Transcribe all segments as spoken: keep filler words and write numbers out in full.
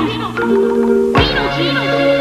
Beetlejuice! Beetlejuice!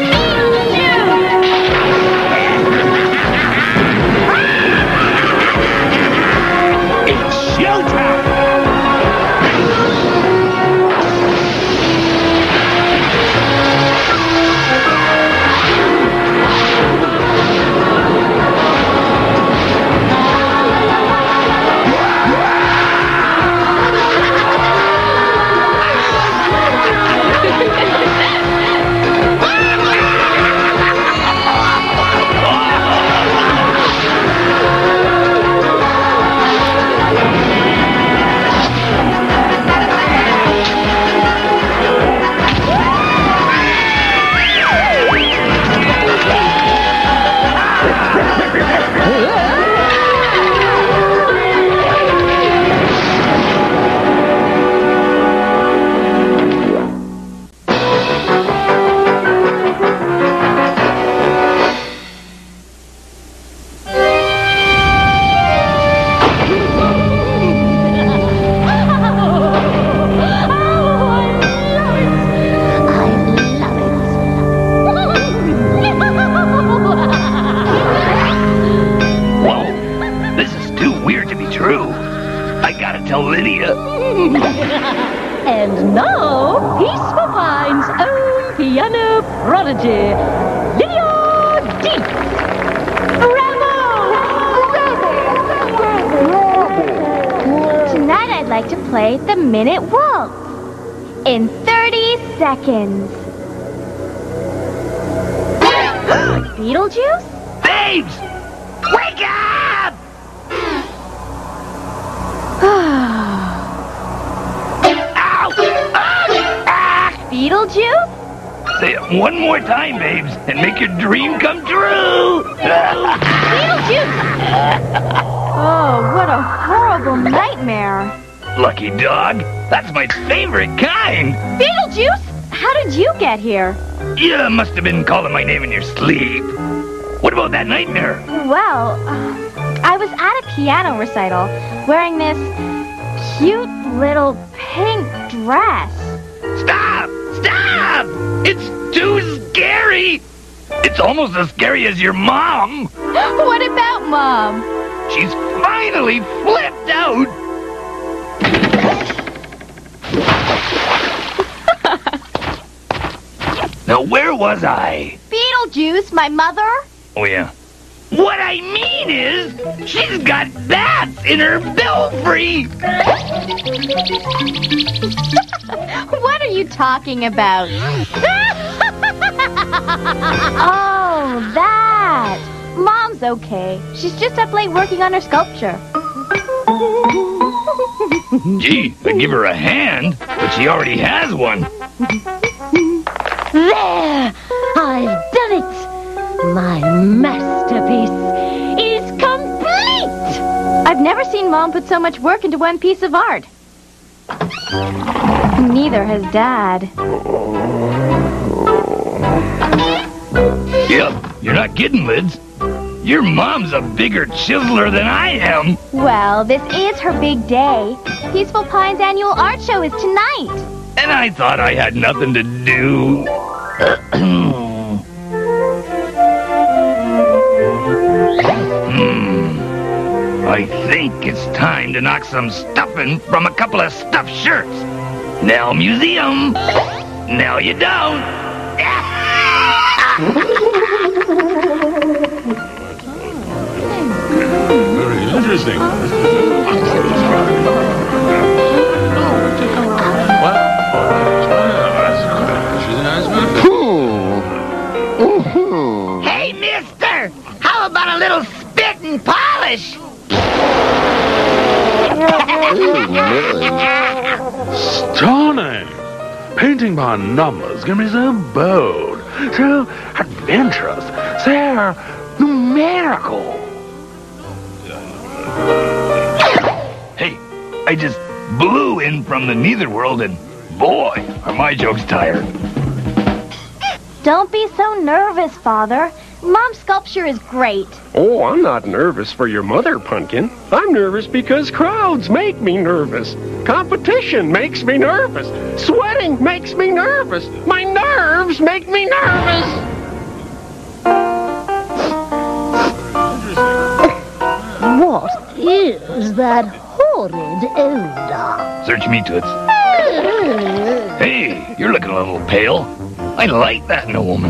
And now, Peaceful Pine's own piano prodigy, Lydia D. Bravo! Tonight I'd like to play the Minute Waltz in thirty seconds. Beetlejuice? Babes! Wake up! Beetlejuice? Say it one more time, babes, and make your dream come true! Beetlejuice! Oh, what a horrible nightmare. Lucky dog. That's my favorite kind. Beetlejuice? How did you get here? You must have been calling my name in your sleep. What about that nightmare? Well, uh, I was at a piano recital wearing this cute little pink dress. Stop! Stop! It's too scary! It's almost as scary as your mom! What about Mom? She's finally flipped out! Now, where was I? Beetlejuice, my mother? Oh, yeah. What I mean is, she's got bats in her belfry! What are you talking about? Oh, that. Mom's okay. She's just up late working on her sculpture. Gee, I'd give her a hand, but she already has one. There! I've done it! My masterpiece is complete! I've never seen Mom put so much work into one piece of art. Neither has Dad. Yep, you're not kidding, Lids. Your mom's a bigger chiseler than I am. Well, this is her big day. Peaceful Pine's annual art show is tonight. And I thought I had nothing to do. hmm. I think it's time to knock some stuffing from a couple of stuffed shirts. Now museum. Now you don't. Very interesting. Hey, mister! How about a little spit and polish? Stunning! Painting by numbers can be so bold, so adventurous, so numerical. Hey, I just blew in from the Netherworld, and boy, are my jokes tired. Don't be so nervous, Father. Mom's sculpture is great. Oh, I'm not nervous for your mother, Pumpkin. I'm nervous because crowds make me nervous. Competition makes me nervous. Sweating makes me nervous. nervous. My nerves make me nervous. What is that horrid odor? Search me, Toots. Hey, you're looking a little pale. I like that in a woman.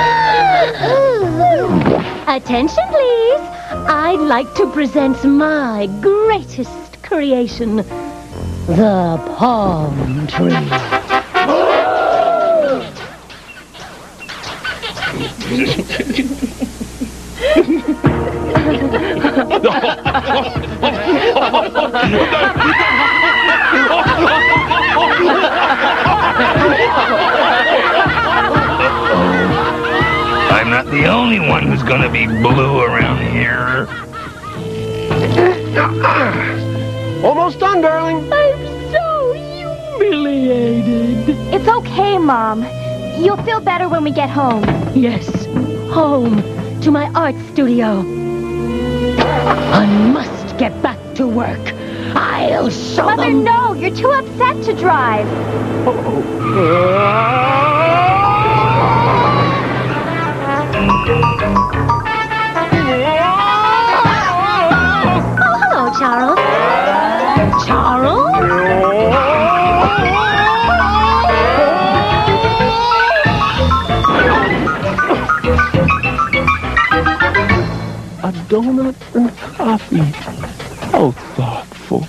Attention, please. I'd like to present my greatest creation, the palm tree. I'm not the only one who's gonna be blue around here. Almost done, darling. I'm so humiliated. It's okay, Mom. You'll feel better when we get home. Yes, home to my art studio. I must get back to work. I'll show Mother, them. no, you're too upset to drive. Oh, hello, Charles. Charles? A donut and coffee. How thoughtful.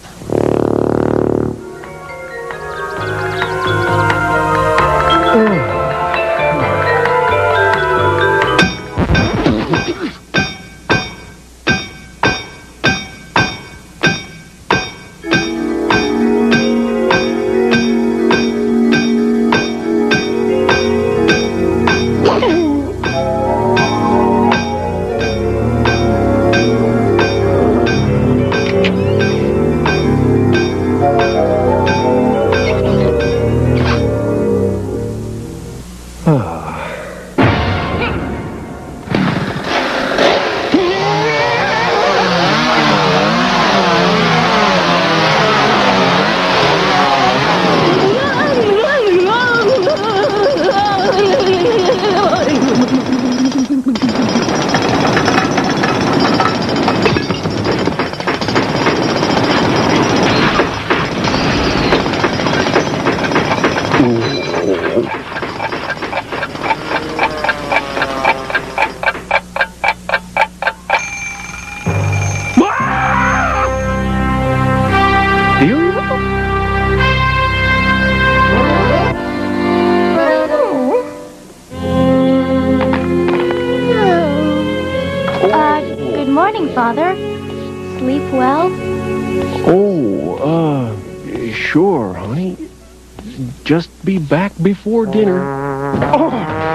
Father? Sleep well? Oh, uh, sure, honey. Just be back before dinner. Oh.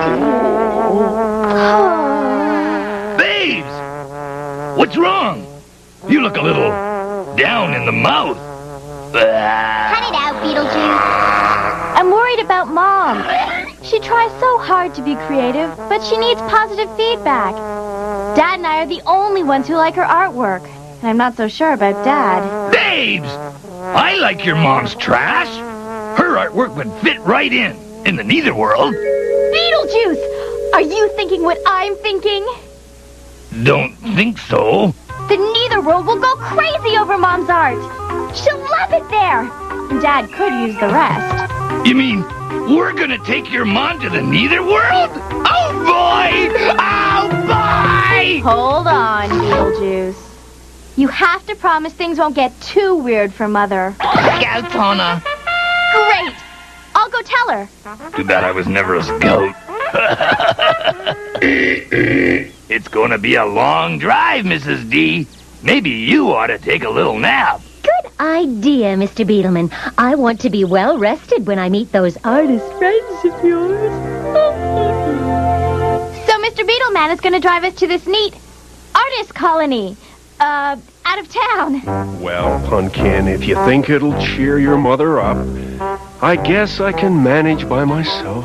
Babes! What's wrong? You look a little down in the mouth. Cut it out, Beetlejuice. I'm worried about Mom. She tries so hard to be creative, but she needs positive feedback. Dad and I are the only ones who like her artwork. And I'm not so sure about Dad. Babes! I like your mom's trash. Her artwork would fit right in, in the Neither World. Beetlejuice! Are you thinking what I'm thinking? Don't think so. The Neither World will go crazy over Mom's art. She'll love it there. And Dad could use the rest. You mean we're gonna take your mom to the Neither World? Oh, boy! Oh, boy! Hold on, Beetlejuice. You have to promise things won't get too weird for Mother. Scout, Tona. Great! I'll go tell her. Too bad I was never a scout. It's gonna be a long drive, Missus D. Maybe you ought to take a little nap. Good idea, Mister Beetleman. I want to be well rested when I meet those artist friends of yours. So Mister Beetleman is going to drive us to this neat artist colony, uh, out of town. Well, Pumpkin, if you think it'll cheer your mother up, I guess I can manage by myself.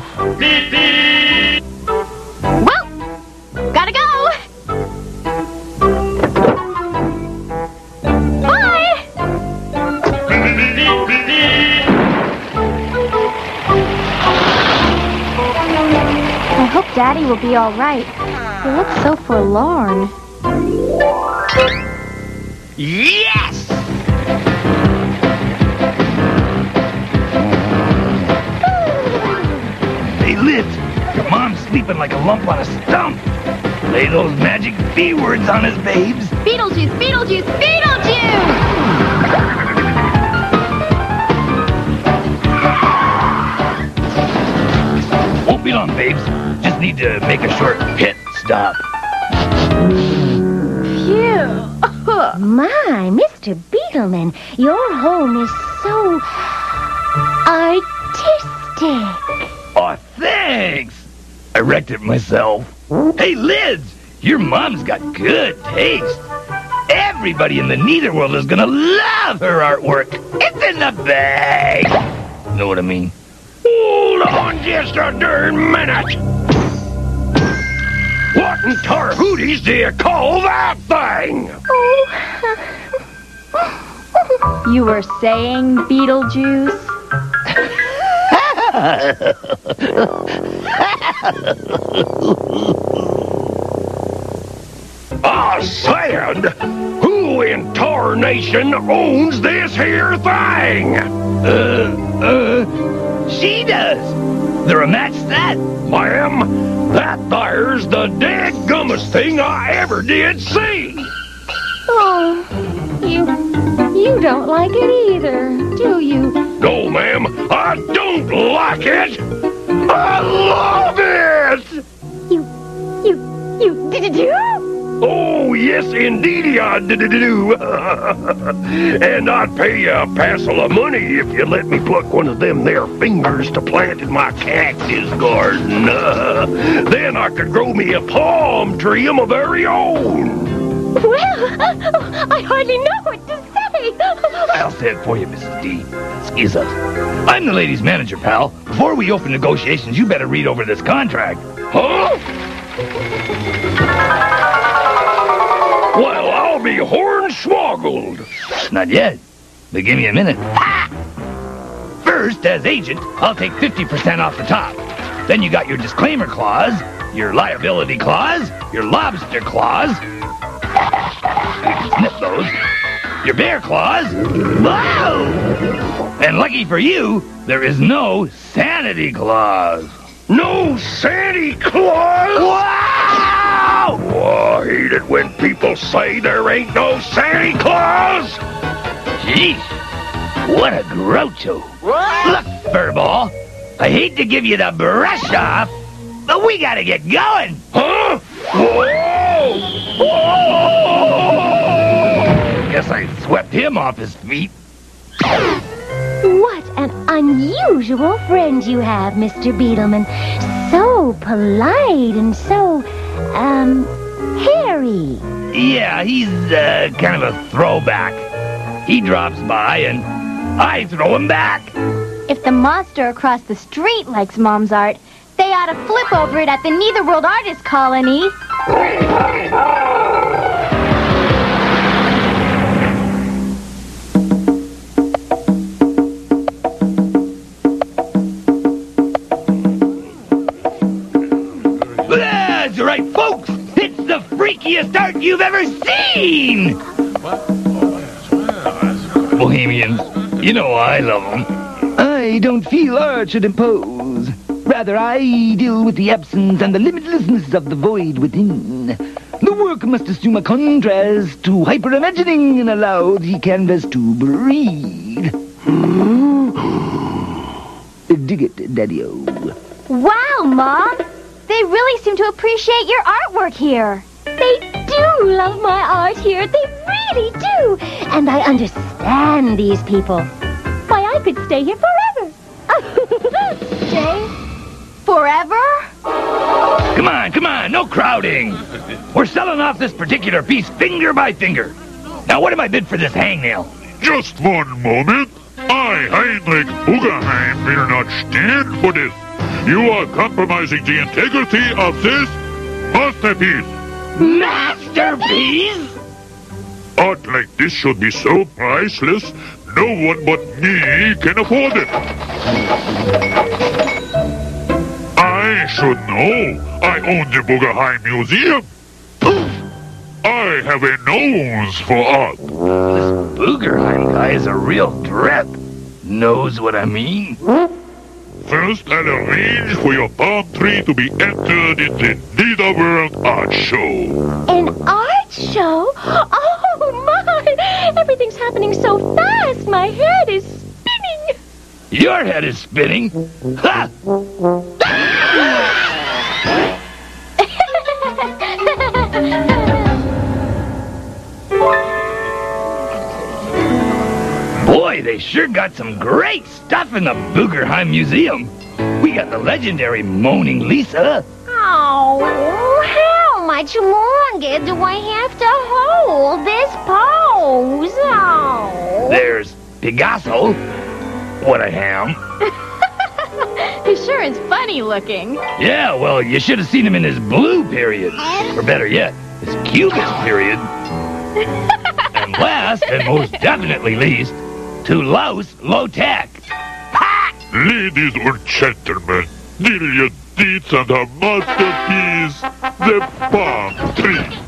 Well, gotta go. Bye. hope Daddy will be all right. He looks so forlorn. Yes! Hey, Liz, your mom's sleeping like a lump on a stump. Lay those magic B words on us, babes. Beetlejuice, Beetlejuice, Beetlejuice! Won't be long, babes. Just need to make a short pit stop. Phew. My, Mister Beetleman, your home is so artistic. Aw, thanks! I wrecked it myself. Hey, Liz, your mom's got good taste. Everybody in the Netherworld is gonna love her artwork. It's in the bag. Know what I mean? Hold on just a darn minute. What in tar hooties do you call that thing? You were saying Beetlejuice? I said, who in tarnation owns this here thing? Uh, uh, she does. They're a match set. Ma'am, that there's the dadgummest thing I ever did see. Oh, you, you don't like it either, do you? No, ma'am, I don't like it. I love it. You, you, you did you? Oh, yes, indeedy I do. And I'd pay you a passel of money if you let me pluck one of them there fingers to plant in my cactus garden. Then I could grow me a palm tree of my very own. Well, I hardly know what to say. I'll say it for you, Missus D. Excuse us. I'm the ladies' manager, pal. Before we open negotiations, you better read over this contract. Huh? Well, I'll be hornswoggled. Not yet. But give me a minute. Ah! First, as agent, I'll take fifty percent off the top. Then you got your disclaimer clause, your liability clause, your lobster clause. You can snip those. Your bear clause. Whoa! And lucky for you, there is no sanity clause. No Santa Claus? Wow! Oh, I hate it when people say there ain't no Santa Claus. Jeez, what a groucho. Look, Furball, I hate to give you the brush off, but we gotta get going. Huh? Whoa! Whoa! Guess I swept him off his feet. What an unusual friend you have, Mister Beetleman. So polite and so, um, hairy. Yeah, he's uh, kind of a throwback. He drops by and I throw him back. If the monster across the street likes Mom's art, they ought to flip over it at the Netherworld Artist Colony. That's right, folks. It's the freakiest art you've ever seen. Bohemians, you know I love them. I don't feel art should impose. Rather, I deal with the absence and the limitlessness of the void within. The work must assume a contrast to hyper-imagining and allow the canvas to breathe. Dig it, Daddy-o. Wow, Mom! They really seem to appreciate your artwork here. They do love my art here. They really do. And I understand these people. Why, I could stay here forever. Stay? Forever? Come on, come on, no crowding. We're selling off this particular piece finger by finger. Now, what am I bid for this hangnail? Just one moment. I, Heinrich Bugerheim, will not stand for this. You are compromising the integrity of this masterpiece. Masterpiece? Art like this should be so priceless, no one but me can afford it. I should should know. I own the Boogerheim Museum. I have a nose for art. This Boogerheim guy is a real drip. Knows what I mean? First, I'll arrange for your palm tree to be entered in the Nida World Art Show. An art show? Oh, my! Everything's happening so fast. My head is spinning. Your head is spinning. Ha! Boy, they sure got some great stuff in the Boogerheim Museum. We got the legendary Moaning Lisa. Oh, how much longer do I have to hold this pose? Oh. There's Picasso. What a ham. He sure is funny looking. Yeah, well, you should have seen him in his blue period. Or better yet, his Cubist period. And last, and most definitely least, Toulouse Low-Tech. Ladies and gentlemen, Delia Dietz and her masterpiece, the palm tree.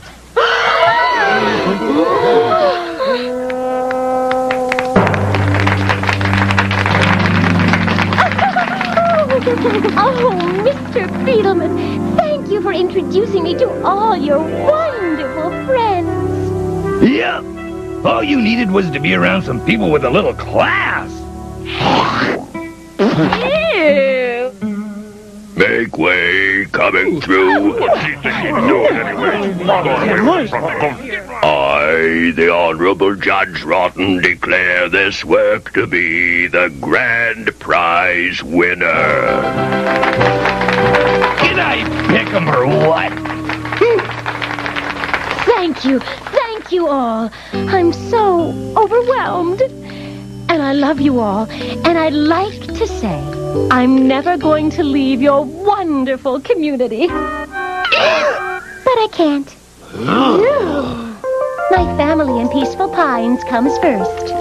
Oh, Mister Beetleman, thank you for introducing me to all your wonderful friends. Yep. All you needed was to be around some people with a little class. Ew. Make way, coming through. What's he think he's doing anyway? Go away from me. I, the Honorable Judge Rotten, declare this work to be the grand prize winner. Can I pick 'em or what? Thank you, thank you all. I'm so overwhelmed. And I love you all. And I'd like to say, I'm never going to leave your wonderful community. But I can't. My family in Peaceful Pines comes first.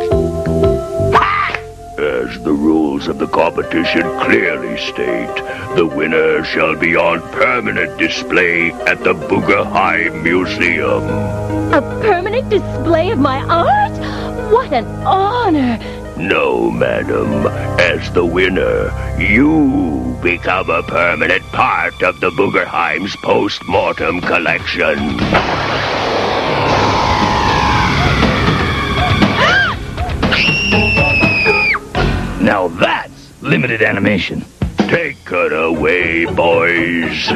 As the rules of the competition clearly state, the winner shall be on permanent display at the Boogerheim Museum. A permanent display of my art? What an honor! No, madam. As the winner, you become a permanent part of the Boogerheim's post-mortem collection. Now that's limited animation. Take her away, boys.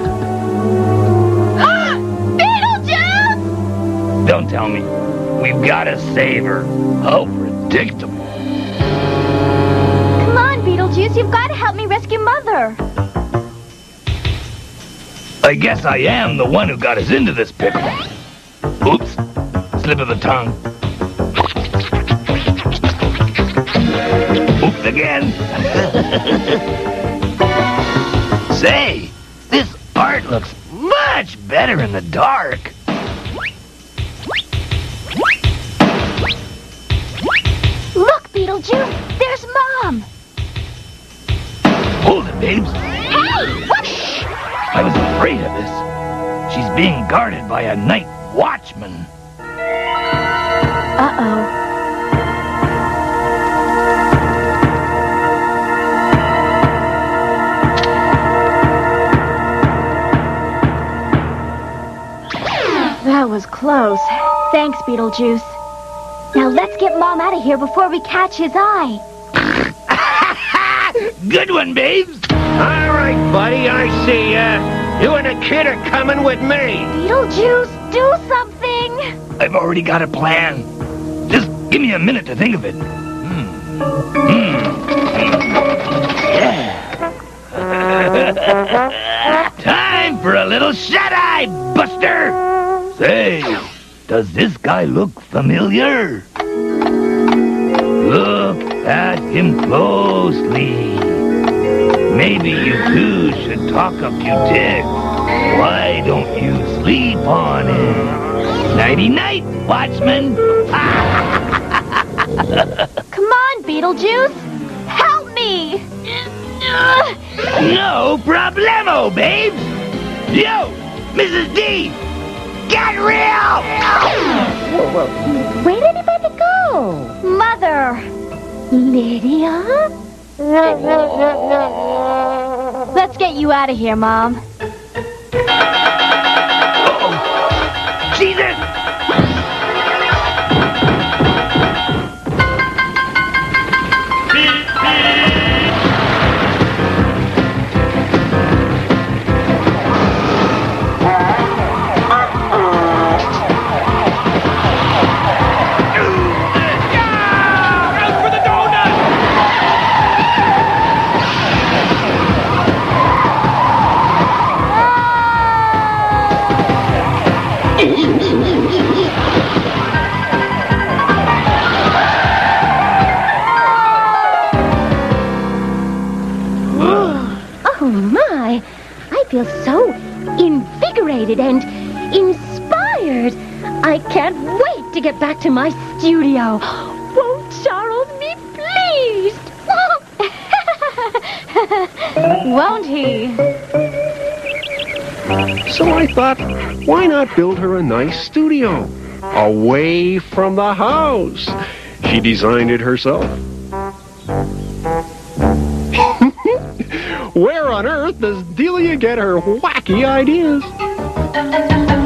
Beetlejuice! Don't tell me. We've got to save her. How predictable. Come on, Beetlejuice, you've got to help me rescue Mother. I guess I am the one who got us into this pickle. Oops. Slip of the tongue. Oops again. Say, this art looks much better in the dark. Look, Beetlejuice, there's Mom. Hold it, babes. Hey, what? Shh. I was afraid of this. She's being guarded by a night watchman. Uh-oh. That was close. Thanks, Beetlejuice. Now let's get Mom out of here before we catch his eye. Good one, babes. All right, buddy, I see ya. You and the kid are coming with me. Beetlejuice, do something. I've already got a plan. Just give me a minute to think of it. Hmm. Hmm. Yeah. Time for a little shut-eye, Buster. Say, does this guy look familiar? Look at him closely. Maybe you two should talk up your dick. Why don't you sleep on it? Nighty-night, Watchman. Come on, Beetlejuice. Help me. Ugh. No problemo, babe. Yo, Missus D, get real! Where'd anybody go? Mother! Lydia? Let's get you out of here, Mom. Uh-oh. She's in! Oh, my. I feel so invigorated and inspired. I can't wait to get back to my studio. Won't Charles be pleased? Won't he? So I thought, why not build her a nice studio? Away from the house. She designed it herself. Where on earth does Delia get her wacky ideas?